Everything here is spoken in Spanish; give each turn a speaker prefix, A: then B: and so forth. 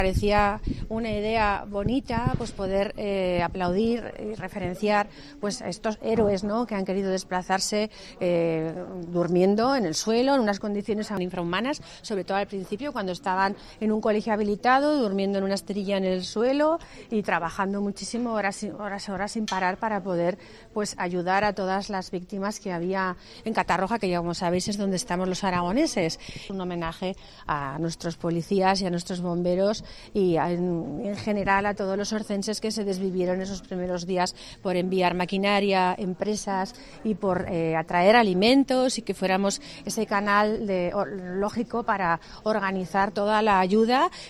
A: Parecía una idea bonita, pues poder aplaudir y referenciar pues a estos héroes, ¿no?, que han querido desplazarse durmiendo en el suelo en unas condiciones infrahumanas, sobre todo al principio cuando estaban en un colegio habilitado, durmiendo en una esterilla en el suelo y trabajando muchísimo, horas sin parar para poder pues ayudar a todas las víctimas que había en Catarroja, que ya como sabéis es donde estamos los aragoneses. Un homenaje a nuestros policías y a nuestros bomberos y en general a todos los orcenses que se desvivieron esos primeros días por enviar maquinaria, empresas y por atraer alimentos y que fuéramos ese canal lógico para organizar toda la ayuda.